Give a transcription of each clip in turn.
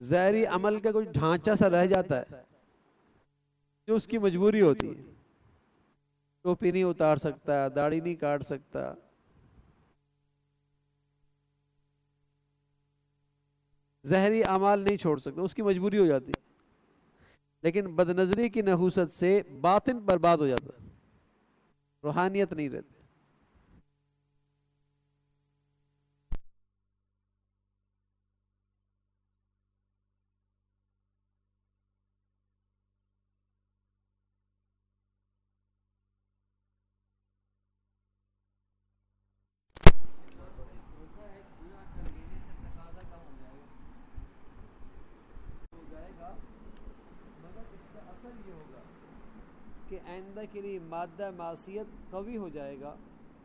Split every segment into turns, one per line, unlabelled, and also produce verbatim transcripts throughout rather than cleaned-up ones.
ظاہری عمل کا کچھ ڈھانچہ سا رہ جاتا ہے جو اس کی مجبوری ہوتی ہے. ٹوپی نہیں اتار سکتا، داڑھی نہیں کاٹ سکتا، ظاہری اعمال نہیں چھوڑ سکتا، اس کی مجبوری ہو جاتی. لیکن بد نظری کی نحوست سے باطن برباد ہو جاتا، روحانیت نہیں رہتی. کہ آئندہ کے لیے مادہ معصیت قوی ہو جائے گا.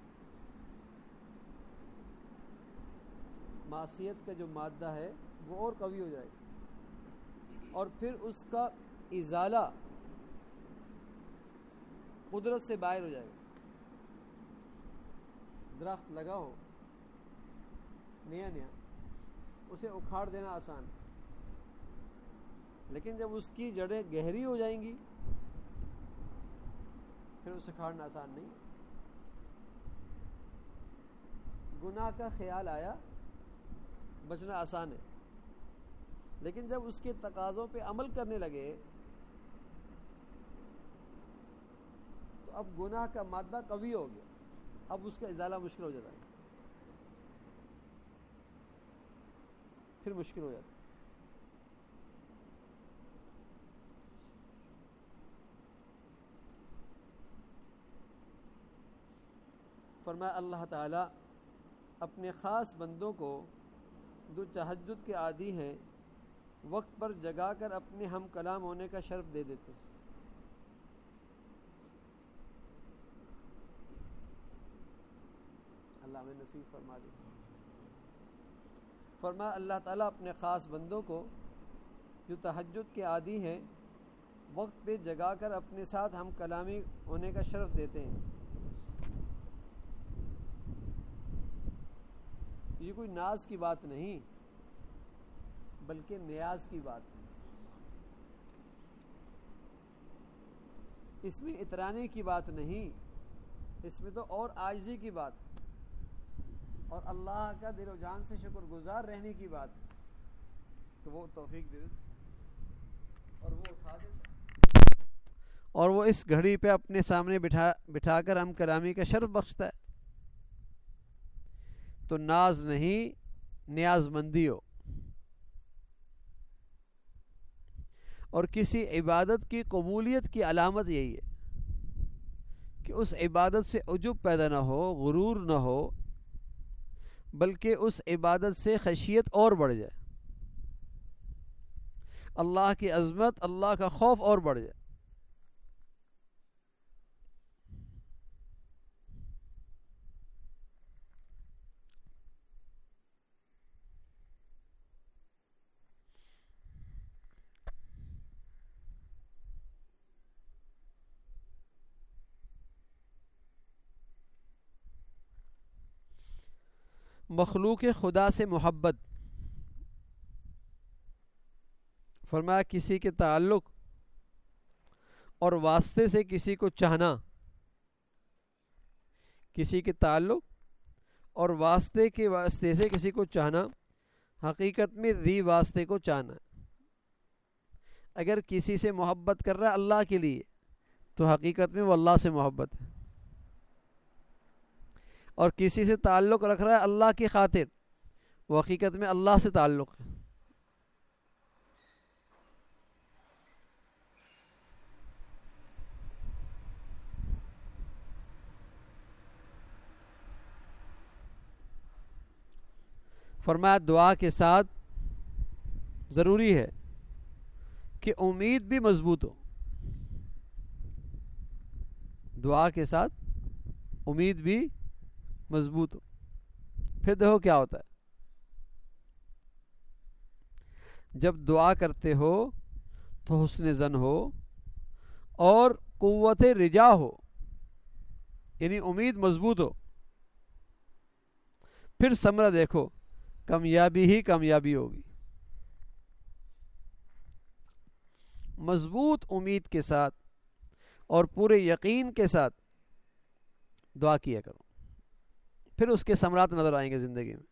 معصیت کا جو مادہ ہے وہ اور قوی ہو جائے گا، اور پھر اس کا ازالہ قدرت سے باہر ہو جائے گا. درخت لگا ہو نیا نیا، اسے اکھاڑ دینا آسان ہے، لیکن جب اس کی جڑیں گہری ہو جائیں گی پھر اسے اکھاڑنا آسان نہیں. گناہ کا خیال آیا، بچنا آسان ہے، لیکن جب اس کے تقاضوں پہ عمل کرنے لگے تو اب گناہ کا مادہ قوی ہو گیا، اب اس کا ازالہ مشکل ہو جاتا ہے، پھر مشکل ہو جاتا ہے. فرمایا اللہ تعالیٰ اپنے خاص بندوں کو جو تہجد کے عادی ہیں وقت پر جگا کر اپنے ہم کلام ہونے کا شرف دے دیتے. اللہ ہمیں نصیب فرما دے. فرمایا اللہ تعالیٰ اپنے خاص بندوں کو جو تہجد کے عادی ہیں وقت پہ جگا کر اپنے ساتھ ہم کلامی ہونے کا شرف دیتے ہیں. یہ کوئی ناز کی بات نہیں بلکہ نیاز کی بات ہے. اس میں اترانے کی بات نہیں، اس میں تو اور عاجزی کی بات ہے، اور اللہ کا دل و جان سے شکر گزار رہنے کی بات ہے کہ وہ توفیق دے اور وہ اٹھا دے اور وہ اس گھڑی پہ اپنے سامنے بٹھا بٹھا کر ہم کلامی کا شرف بخشتا ہے. تو ناز نہیں، نیاز مندی ہو. اور کسی عبادت کی قبولیت کی علامت یہی ہے کہ اس عبادت سے عجب پیدا نہ ہو، غرور نہ ہو، بلکہ اس عبادت سے خشیت اور بڑھ جائے، اللہ کی عظمت، اللہ کا خوف اور بڑھ جائے. مخلوق خدا سے محبت. فرمایا کسی کے تعلق اور واسطے سے کسی کو چاہنا، کسی کے تعلق اور واسطے کے واسطے سے کسی کو چاہنا حقیقت میں ذی واسطے کو چاہنا. اگر کسی سے محبت کر رہا ہے اللہ کے لیے تو حقیقت میں وہ اللہ سے محبت ہے، اور کسی سے تعلق رکھ رہا ہے اللہ کی خاطر وہ حقیقت میں اللہ سے تعلق ہے. فرمایا دعا کے ساتھ ضروری ہے کہ امید بھی مضبوط ہو. دعا کے ساتھ امید بھی مضبوط ہو. پھر دیکھو کیا ہوتا ہے، جب دعا کرتے ہو تو حسن ظن ہو اور قوت رجا ہو، یعنی امید مضبوط ہو. پھر ثمرہ دیکھو، کامیابی ہی کامیابی ہوگی. مضبوط امید کے ساتھ اور پورے یقین کے ساتھ دعا کیا کرو، پھر اس کے ثمرات نظر آئیں گے زندگی میں۔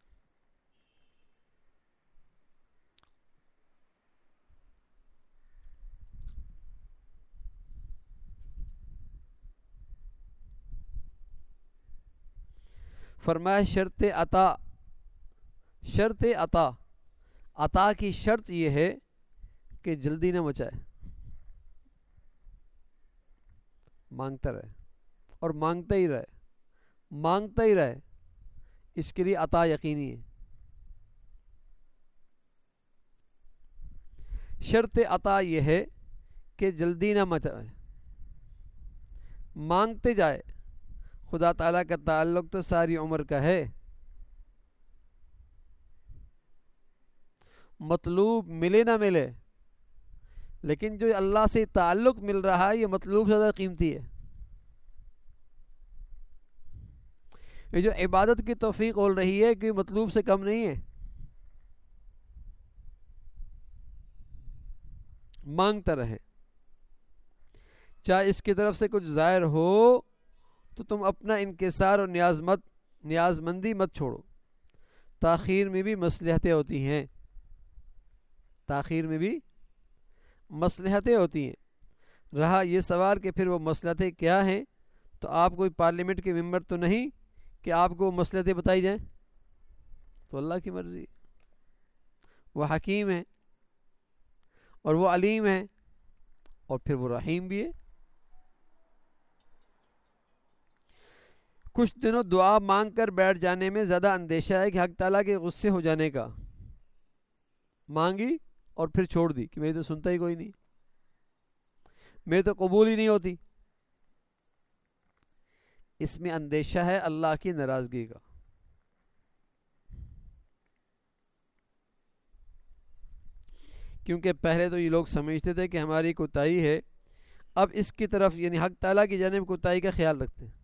فرمایا شرط عطا، شرط عطا، عطا کی شرط یہ ہے کہ جلدی نہ مچائے، مانگتا رہے اور مانگتا ہی رہے، مانگتا ہی رہے، اس کے لیے عطا یقینی ہے۔ شرط عطا یہ ہے کہ جلدی نہ مچائے، مانگتے جائے۔ خدا تعالیٰ کا تعلق تو ساری عمر کا ہے، مطلوب ملے نہ ملے، لیکن جو اللہ سے تعلق مل رہا ہے یہ مطلوب سے زیادہ قیمتی ہے۔ یہ جو عبادت کی توفیق ہو رہی ہے کہ مطلوب سے کم نہیں ہے۔ مانگتا رہے، چاہے اس کی طرف سے کچھ ظاہر ہو تو تم اپنا انکسار اور نیاز مت نیاز مندی مت چھوڑو۔ تاخیر میں بھی مصلحتیں ہوتی ہیں، تاخیر میں بھی مصلحتیں ہوتی ہیں۔ رہا یہ سوال کہ پھر وہ مصلحتیں کیا ہیں، تو آپ کوئی پارلیمنٹ کے ممبر تو نہیں کہ آپ کو وہ مصلحتیں بتائی جائیں، تو اللہ کی مرضی۔ وہ حکیم ہے اور وہ علیم ہے اور پھر وہ رحیم بھی ہے۔ کچھ دنوں دعا مانگ کر بیٹھ جانے میں زیادہ اندیشہ ہے کہ حق تعالیٰ کے غصے ہو جانے کا۔ مانگی اور پھر چھوڑ دی کہ میری تو سنتا ہی کوئی نہیں، میری تو قبول ہی نہیں ہوتی، اس میں اندیشہ ہے اللہ کی ناراضگی کا۔ کیونکہ پہلے تو یہ لوگ سمجھتے تھے کہ ہماری کوتاہی ہے، اب اس کی طرف یعنی حق تعالیٰ کی جانب کوتاہی کا خیال رکھتے ہیں۔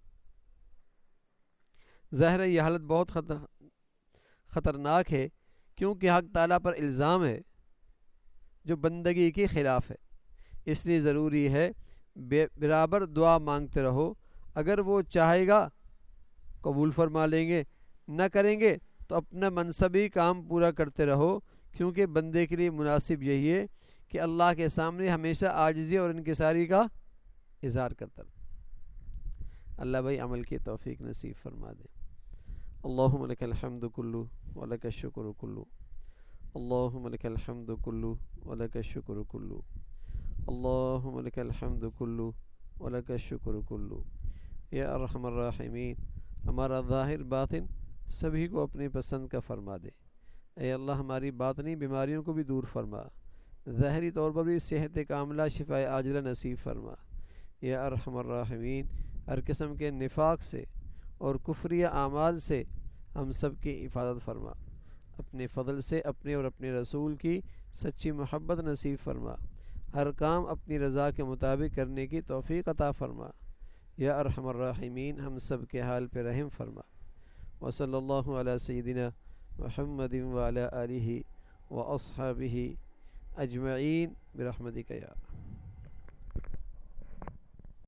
ظاہر ہے یہ حالت بہت خطر خطرناک ہے، کیونکہ حق تعالیٰ پر الزام ہے جو بندگی کے خلاف ہے۔ اس لیے ضروری ہے برابر دعا مانگتے رہو۔ اگر وہ چاہے گا قبول فرما لیں گے، نہ کریں گے تو اپنا منصبی کام پورا کرتے رہو، کیونکہ بندے کے لیے مناسب یہی ہے کہ اللہ کے سامنے ہمیشہ عاجزی اور انکساری کا اظہار کرتا رہے۔ اللہ بھائی عمل کی توفیق نصیب فرما دے۔ اللہم لک الحمد کلو ولک الشکر کلو، اللہم لک الحمد کلو ولک الشکر کلو، اللہم لک الحمد کلو ولک الشکر کلو۔ یا ارحم الراحمین، ہمارا ظاہر باطن سبھی کو اپنی پسند کا فرما دے۔ اے اللہ ہماری باطنی بیماریوں کو بھی دور فرما، ظاہری طور پر بھی صحت کاملہ شفاء عاجلہ نصیب فرما۔ یا ارحم الراحمین، ہر قسم کے نفاق سے اور کفریہ اعمال سے ہم سب کی حفاظت فرما۔ اپنے فضل سے اپنے اور اپنے رسول کی سچی محبت نصیب فرما، ہر کام اپنی رضا کے مطابق کرنے کی توفیق عطا فرما۔ یا ارحم الراحمین، ہم سب کے حال پہ رحم فرما۔ وصلی اللہ علی سیدنا محمد وعلی آلہ واصحابہ اجمعین برحمتک یا